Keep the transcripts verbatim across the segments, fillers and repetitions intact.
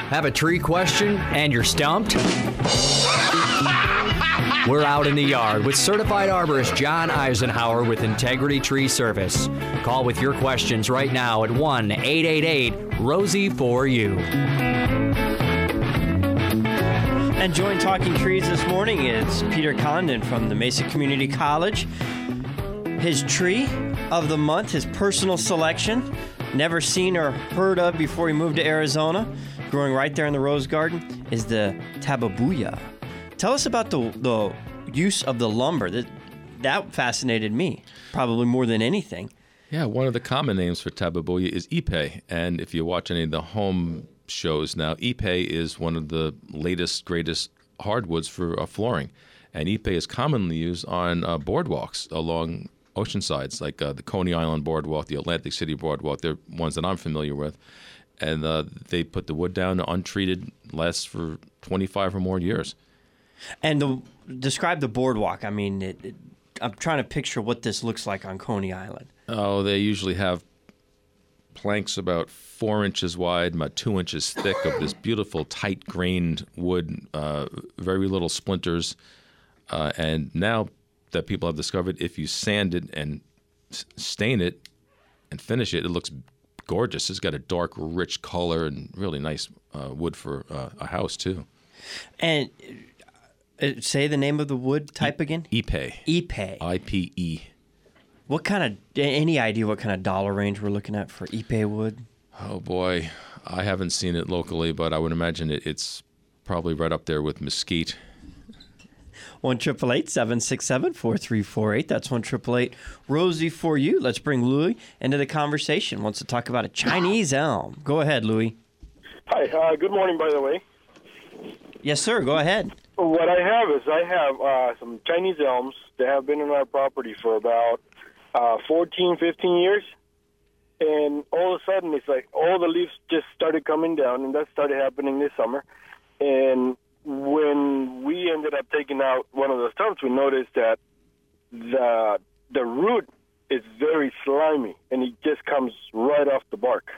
Have a tree question and you're stumped? We're out in the yard with certified arborist John Eisenhower with Integrity Tree Service. Call with your questions right now at one eight eight eight Rosie for you. And join Talking Trees this morning is Peter Condon from the Mesa Community College. His tree of the month, his personal selection, never seen or heard of before he moved to Arizona, growing right there in the Rose Garden, is the Tabebuya. Tell us about the the use of the lumber. That that fascinated me, probably more than anything. Yeah, one of the common names for Tabebuya is Ipe, and if you watch any of the home shows now, Ipe is one of the latest, greatest hardwoods for uh, flooring, and Ipe is commonly used on uh, boardwalks along ocean sides, like uh, the Coney Island Boardwalk, the Atlantic City Boardwalk. They're ones that I'm familiar with, and uh, they put the wood down untreated, lasts for twenty-five or more years. And the, describe the boardwalk. I mean, it, it, I'm trying to picture what this looks like on Coney Island. Oh, they usually have planks about four inches wide, about two inches thick of this beautiful, tight-grained wood, uh, very little splinters. Uh, and now that people have discovered, if you sand it and s- stain it and finish it, it looks gorgeous. It's got a dark, rich color and really nice uh, wood for uh, a house, too. And uh, say the name of the wood type again? Ipe. Ipe. I P E. What kind of, any idea what kind of dollar range we're looking at for Ipe wood? Oh, boy. I haven't seen it locally, but I would imagine it, it's probably right up there with mesquite. one eight eight eight, seven six seven, four three four eight. That's one eight eight eight, Rosie for you. Let's bring Louis into the conversation. Wants to talk about a Chinese elm. Go ahead, Louis. Hi. Uh, good morning, by the way. Yes, sir. Go ahead. What I have is I have uh, some Chinese elms that have been on our property for about uh, fourteen, fifteen years. And all of a sudden, it's like all the leaves just started coming down, and that started happening this summer. And when we ended up taking out one of the stumps, we noticed that the the root is very slimy, and it just comes right off the bark.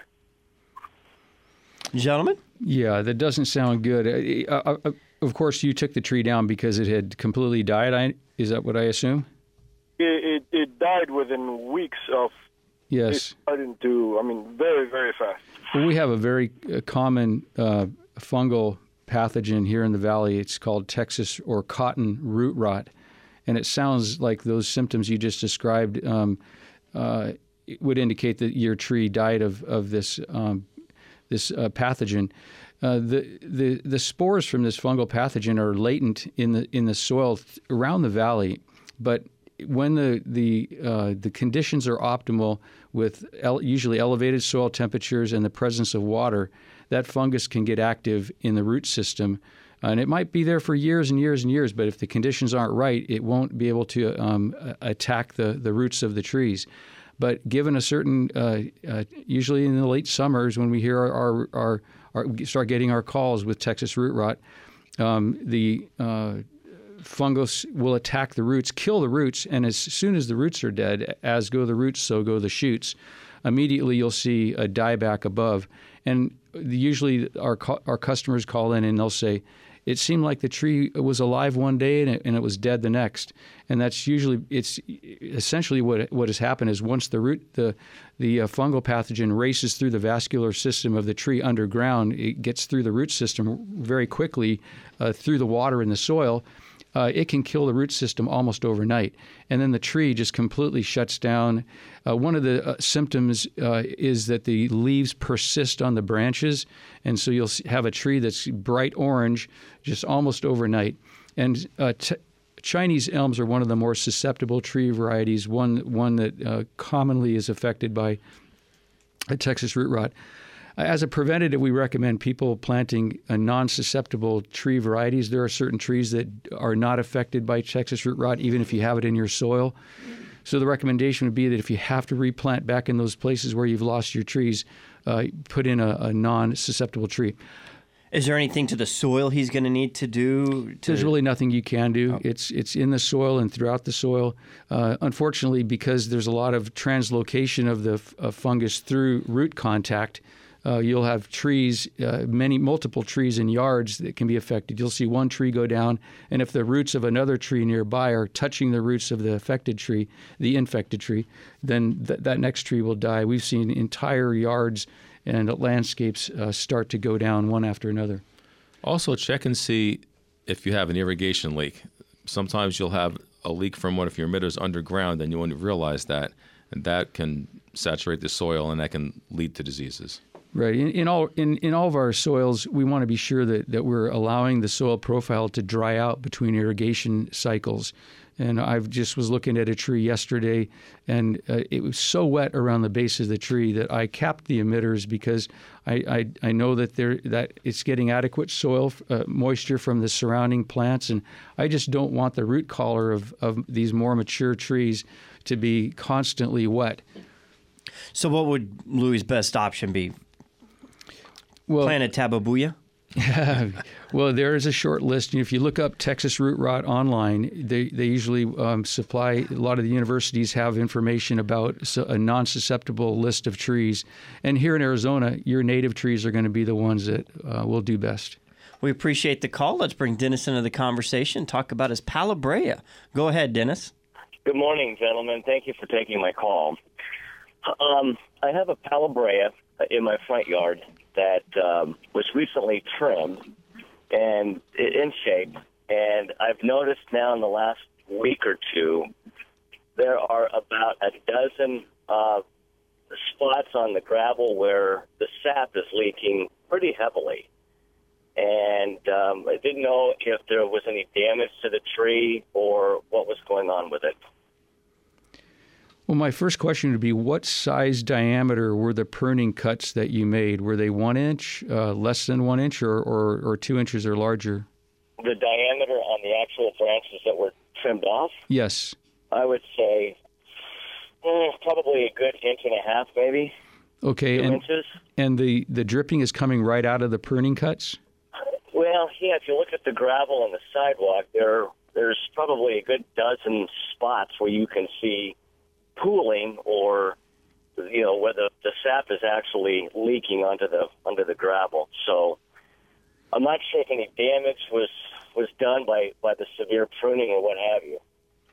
Gentlemen? Yeah, that doesn't sound good. Uh, uh, uh, of course, you took the tree down because it had completely died. I, is that what I assume? It, it, it died within weeks of yes. it starting to, I mean, very, very fast. Well, we have a very uh, common uh, fungal pathogen here in the valley. It's called Texas or cotton root rot, and it sounds like those symptoms you just described um, uh, would indicate that your tree died of of this um, this uh, pathogen. Uh, the the the spores from this fungal pathogen are latent in the in the soil th- around the valley, but when the the uh, the conditions are optimal with el- usually elevated soil temperatures and the presence of water, that fungus can get active in the root system, and it might be there for years and years and years. But if the conditions aren't right, it won't be able to um, attack the the roots of the trees. But given a certain, uh, uh, usually in the late summers when we hear our, our, our, our start getting our calls with Texas root rot, um, the uh, fungus will attack the roots, kill the roots, and as soon as the roots are dead, as go the roots, so go the shoots. Immediately you'll see a dieback above. And usually our our customers call in and they'll say, it seemed like the tree was alive one day and it, and it was dead the next. And that's usually, it's essentially what what has happened is once the root, the the uh, fungal pathogen races through the vascular system of the tree underground, it gets through the root system very quickly uh, through the water in the soil. Uh, it can kill the root system almost overnight. And then the tree just completely shuts down. Uh, one of the uh, symptoms uh, is that the leaves persist on the branches. And so you'll have a tree that's bright orange just almost overnight. And uh, t- Chinese elms are one of the more susceptible tree varieties, one, one that uh, commonly is affected by a Texas root rot. As a preventative, we recommend people planting a non-susceptible tree varieties. There are certain trees that are not affected by Texas root rot, even if you have it in your soil. So the recommendation would be that if you have to replant back in those places where you've lost your trees, uh, put in a, a non-susceptible tree. Is there anything to the soil he's going to need to do? To... There's really nothing you can do. Oh. It's it's in the soil and throughout the soil. Uh, unfortunately, because there's a lot of translocation of the f- of fungus through root contact, uh, you'll have trees, uh, many multiple trees in yards that can be affected. You'll see one tree go down, and if the roots of another tree nearby are touching the roots of the affected tree, the infected tree, then th- that next tree will die. We've seen entire yards and landscapes uh, start to go down one after another. Also, check and see if you have an irrigation leak. Sometimes you'll have a leak from one of your emitters underground, and you won't realize that, and that can saturate the soil, and that can lead to diseases. Right. In, in all in, in all of our soils, we want to be sure that, that we're allowing the soil profile to dry out between irrigation cycles. And I just was looking at a tree yesterday, and uh, it was so wet around the base of the tree that I capped the emitters because I, I, I know that there that it's getting adequate soil uh, moisture from the surrounding plants, and I just don't want the root collar of, of these more mature trees to be constantly wet. So what would Louis' best option be? Well, Plant a tabebuia? Well, there is a short list. If you look up Texas root rot online, they, they usually um, supply, a lot of the universities have information about a non-susceptible list of trees. And here in Arizona, your native trees are going to be the ones that uh, will do best. We appreciate the call. Let's bring Dennis into the conversation, talk about his Palo Brea. Go ahead, Dennis. Good morning, gentlemen. Thank you for taking my call. Um, I have a Palo Brea in my front yard that um, was recently trimmed and in shape, and I've noticed now in the last week or two there are about a dozen uh, spots on the gravel where the sap is leaking pretty heavily. And um, I didn't know if there was any damage to the tree or what was going on with it. Well, my first question would be, what size diameter were the pruning cuts that you made? Were they one inch, uh, less than one inch, or, or, or two inches or larger? The diameter on the actual branches that were trimmed off? Yes. I would say eh, probably a good inch and a half, maybe. Okay. Two and, inches. And the, the dripping is coming right out of the pruning cuts? Well, yeah, if you look at the gravel on the sidewalk, there there's probably a good dozen spots where you can see pooling, or you know, where the, the sap is actually leaking onto the onto the gravel. So I'm not sure if any damage was was done by, by the severe pruning or what have you.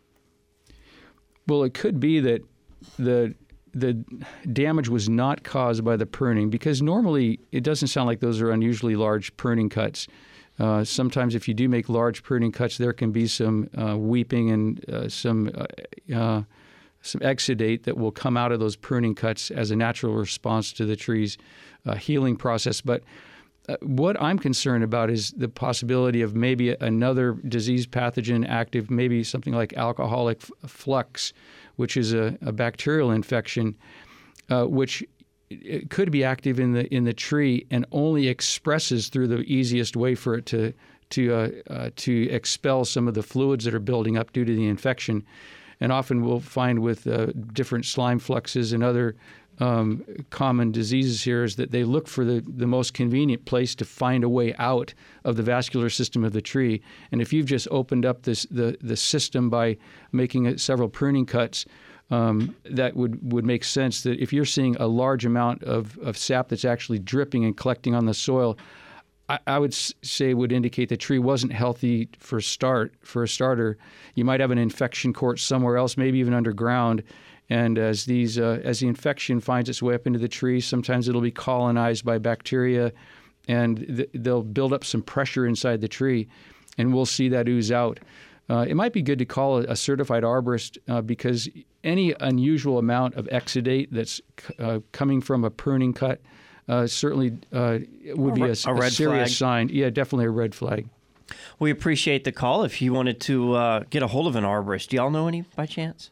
Well, it could be that the the damage was not caused by the pruning, because normally it doesn't sound like those are unusually large pruning cuts. Uh, sometimes if you do make large pruning cuts, there can be some uh, weeping and uh, some uh, uh, some exudate that will come out of those pruning cuts as a natural response to the tree's uh, healing process. But uh, what I'm concerned about is the possibility of maybe another disease pathogen active, maybe something like alcoholic f- flux, which is a, a bacterial infection, uh, which it could be active in the in the tree and only expresses through the easiest way for it to to uh, uh, to expel some of the fluids that are building up due to the infection. And often we'll find with uh, different slime fluxes and other um, common diseases here is that they look for the, the most convenient place to find a way out of the vascular system of the tree. And if you've just opened up this the, the system by making it several pruning cuts, um, that would, would make sense that if you're seeing a large amount of, of sap that's actually dripping and collecting on the soil, I, I would say would indicate the tree wasn't healthy for start for a starter. You might have an infection court somewhere else, maybe even underground. And as these uh, as the infection finds its way up into the tree, sometimes it'll be colonized by bacteria, and th- they'll build up some pressure inside the tree, and we'll see that ooze out. Uh, it might be good to call a, a certified arborist uh, because any unusual amount of exudate that's uh, coming from a pruning cut uh, certainly uh, would be a, a, red a serious flag. sign. Yeah, definitely a red flag. We appreciate the call. If you wanted to uh, get a hold of an arborist, do y'all know any by chance?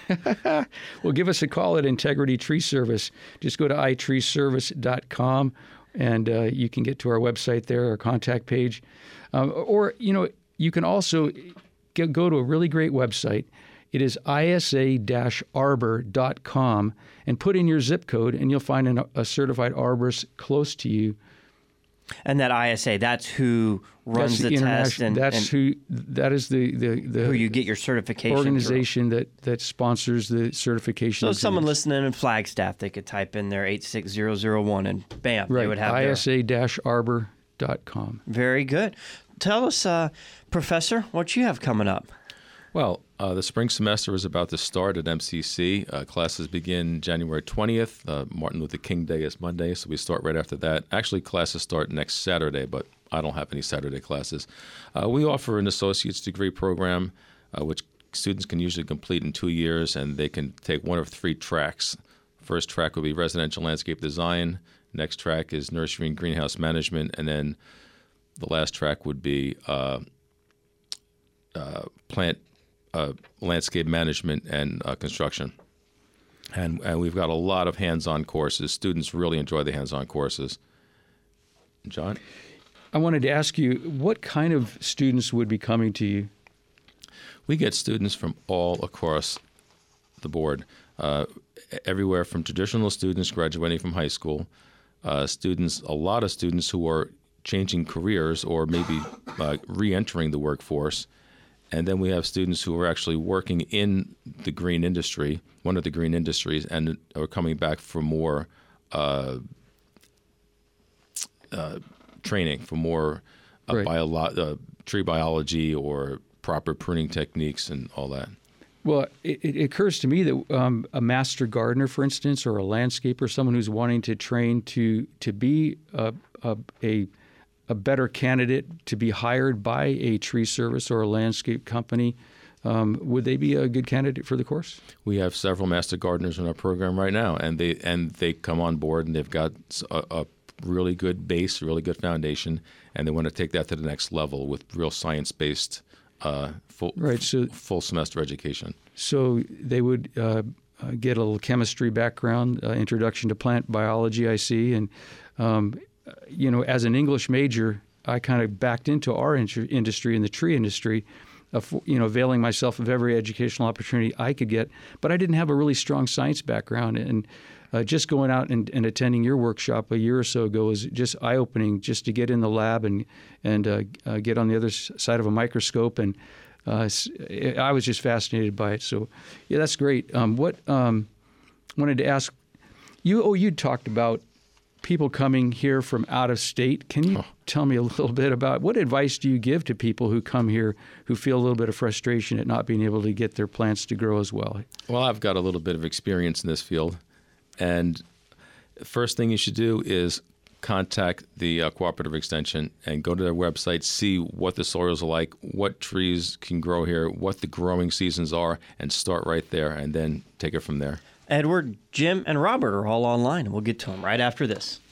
Well, give us a call at Integrity Tree Service. Just go to i tree service dot com and uh, you can get to our website there, our contact page. Um, or, you know, you can also get, go to a really great website. It is I S A arbor dot com and put in your zip code, and you'll find an, a certified arborist close to you. And that I S A, that's who runs that's the, the test, and that's and who that is the the, the who you get your certification organization through. that that sponsors the certification. So exams. someone listening in Flagstaff, they could type in their eight six zero zero one, and bam, right. they would have I S A their... arbor dot com. Very good. Tell us, uh, Professor, what you have coming up. Well, uh, the spring semester is about to start at M C C. Uh, classes begin January twentieth. Uh, Martin Luther King Day is Monday, so we start right after that. Actually, classes start next Saturday, but I don't have any Saturday classes. Uh, we offer an associate's degree program, uh, which students can usually complete in two years, and they can take one of three tracks. First track would be residential landscape design. Next track is nursery and greenhouse management, and then the last track would be uh, uh, plant Uh, landscape management and uh, construction. And, and we've got a lot of hands-on courses. Students really enjoy the hands-on courses. John? I wanted to ask you, what kind of students would be coming to you? We get students from all across the board, uh, everywhere from traditional students graduating from high school, uh, students, a lot of students who are changing careers or maybe uh, re-entering the workforce. And then we have students who are actually working in the green industry, one of the green industries, and are coming back for more uh, uh, training, for more uh, right. biolo- uh, tree biology or proper pruning techniques and all that. Well, it, it occurs to me that um, a master gardener, for instance, or a landscaper, someone who's wanting to train to to be a, a, a a better candidate to be hired by a tree service or a landscape company, um, would they be a good candidate for the course? We have several master gardeners in our program right now, and they and they come on board and they've got a, a really good base, a really good foundation, and they want to take that to the next level with real science-based uh, full right, so, full semester education. So they would uh, uh, get a little chemistry background, uh, introduction to plant biology, I see, and um, you know, as an English major, I kind of backed into our in- industry in the tree industry, uh, you know, availing myself of every educational opportunity I could get. But I didn't have a really strong science background, and uh, just going out and, and attending your workshop a year or so ago was just eye-opening, just to get in the lab and and uh, uh, get on the other side of a microscope, and uh, I was just fascinated by it. So, yeah, that's great. Um, what um, wanted to ask you? Oh, you talked about people coming here from out of state. Can you oh. tell me a little bit about what advice do you give to people who come here who feel a little bit of frustration at not being able to get their plants to grow as well? Well, I've got a little bit of experience in this field. And first thing you should do is contact the uh, Cooperative Extension and go to their website, see what the soils are like, what trees can grow here, what the growing seasons are, and start right there and then take it from there. Edward, Jim, and Robert are all online, and we'll get to them right after this.